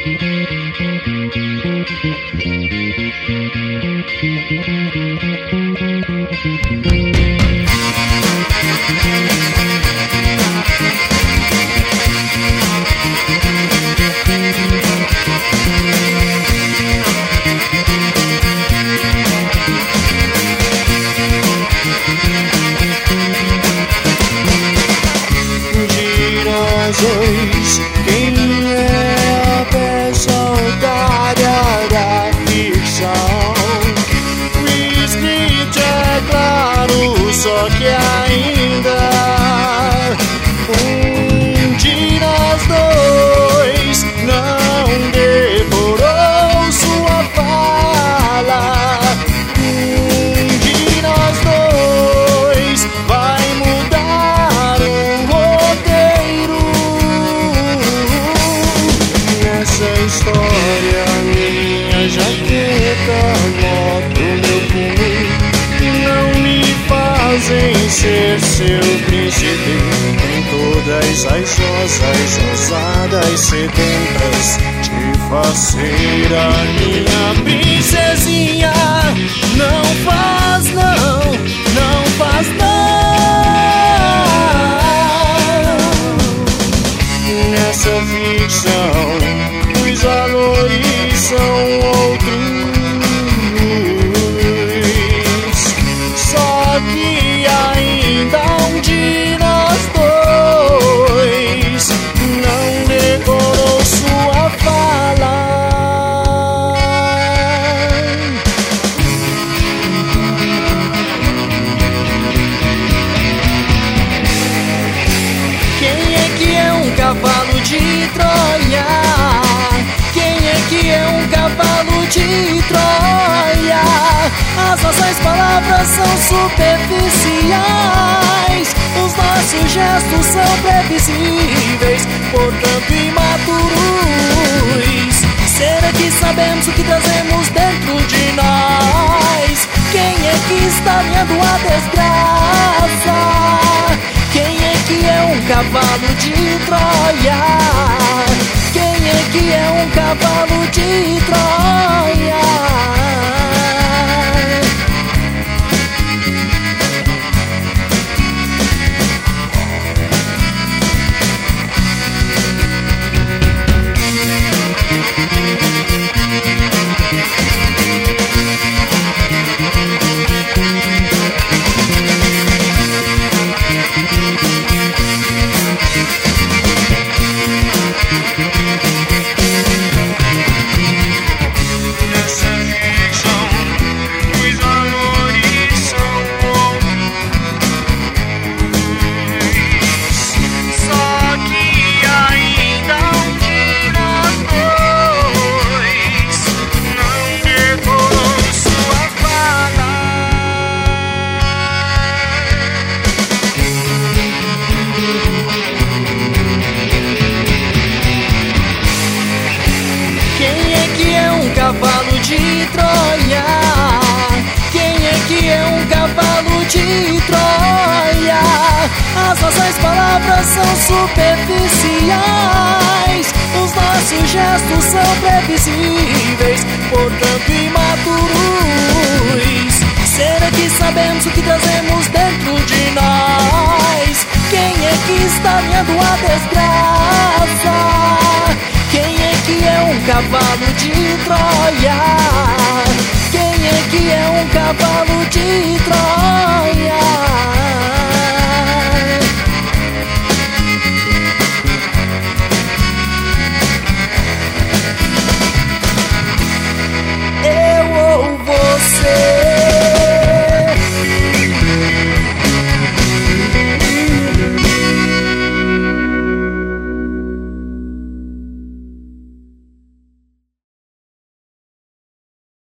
Quem é a peça otária da ficção? O script é claro, só que ainda um de nós dois não devorou sua fala. Um de nós dois vai mudar o roteiro. Essa história, minha jaqueta, moto, meu punho, não me fazem ser seu príncipe. Em todas as rosas ousadas sedentas de faceira, minha princesinha, não faz não, não faz não. Nessa ficção os valores são outros, só que ainda um de nós dois não decorou sua fala. Quem é que é um cavalo de Troia? É um cavalo de Troia. As nossas palavras são superficiais, os nossos gestos são previsíveis, portanto imaturos. Será que sabemos o que trazemos dentro de nós? Quem é que está vendo a desgraça? Quem é que é um cavalo de Troia? Quem é que é um cavalo de Troia? Cavalo de Troia. Quem é que é um cavalo de Troia? As nossas palavras são superficiais, os nossos gestos são previsíveis, portanto imaturos. Será que sabemos o que trazemos dentro de nós? Quem é que está vendo a desgraça? Quem é que é um cavalo de Troia? Quem é que é um cavalo de